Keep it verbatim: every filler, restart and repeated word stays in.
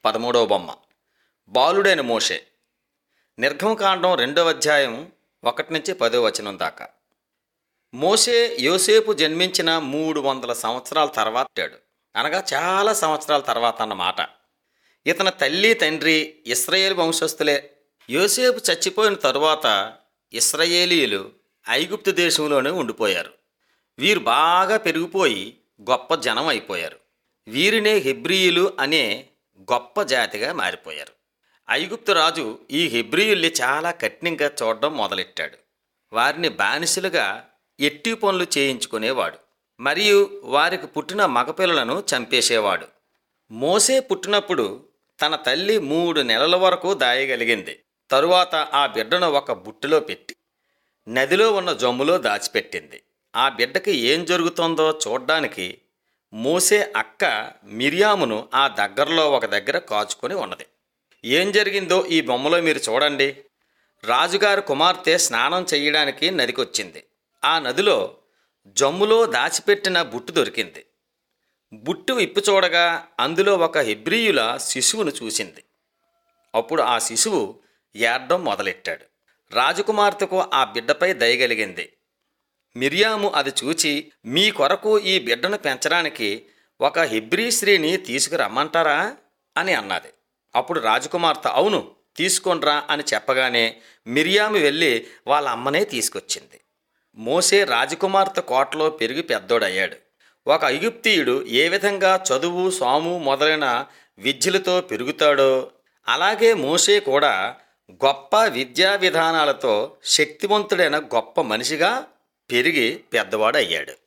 పదమూడవ బొమ్మ. బాలుడైన మోషే. నిర్గమకాండం రెండవ అధ్యాయం ఒకటి నుంచి పదో వచనం దాకా. మోషే యోసేపు జన్మించిన మూడు వందల సంవత్సరాల తర్వాత పుట్టాడు. అనగా చాలా సంవత్సరాల తర్వాత అన్నమాట. ఇతని తల్లి తండ్రి ఇశ్రాయేలు వంశస్థులే. యోసేపు చచ్చిపోయిన తరువాత ఇశ్రాయేలీయులు ఐగుప్తు దేశంలోనే ఉండిపోయారు. వీరు బాగా పెరిగిపోయి గొప్ప జనం అయిపోయారు. వీరినే హెబ్రీయులు అనే గొప్ప జాతిగా మారిపోయారు. ఐగుప్తు రాజు ఈ హెబ్రీయుల్ని చాలా కఠినంగా చూడడం మొదలెట్టాడు. వారిని బానిసలుగా ఎట్టి పనులు చేయించుకునేవాడు. మరియు వారికి పుట్టిన మగపిల్లలను చంపేసేవాడు. మోసే పుట్టినప్పుడు తన తల్లి మూడు నెలల వరకు దాయగలిగింది. తరువాత ఆ బిడ్డను ఒక బుట్టలో పెట్టి నదిలో ఉన్న జమ్ములో దాచిపెట్టింది. ఆ బిడ్డకి ఏం జరుగుతుందో చూడ్డానికి మోసే అక్క మిరియామును ఆ దగ్గరలో ఒక దగ్గర కాచుకొని ఉన్నది. ఏం జరిగిందో ఈ బొమ్మలో మీరు చూడండి. రాజుగారి కుమార్తె స్నానం చేయడానికి నదికొచ్చింది. ఆ నదిలో జమ్ములో దాచిపెట్టిన బుట్టు దొరికింది. బుట్టు విప్పి చూడగా అందులో ఒక హెబ్రీయుల శిశువును చూసింది. అప్పుడు ఆ శిశువు ఏడ్డం మొదలెట్టాడు. రాజకుమార్తెకు ఆ బిడ్డపై దయగలిగింది. మిరియాము అది చూచి, మీ కొరకు ఈ బిడ్డను పెంచడానికి ఒక హెబ్రీ స్త్రీని తీసుకురమ్మంటారా అని అన్నది. అప్పుడు రాజకుమార్తె అవును తీసుకొనిరా అని చెప్పగానే మిరియాము వెళ్ళి వాళ్ళ అమ్మనే తీసుకొచ్చింది. మోసే రాజకుమార్తె కోటలో పెరిగి పెద్దోడయ్యాడు. ఒక ఐగుప్తీయుడు ఏ విధంగా చదువు సాము మొదలైన విద్యలతో పెరుగుతాడో అలాగే మోసే కూడా గొప్ప విద్యా విధానాలతో శక్తివంతుడైన గొప్ప మనిషిగా పెరిగి పెద్దవాడు అయ్యాడు.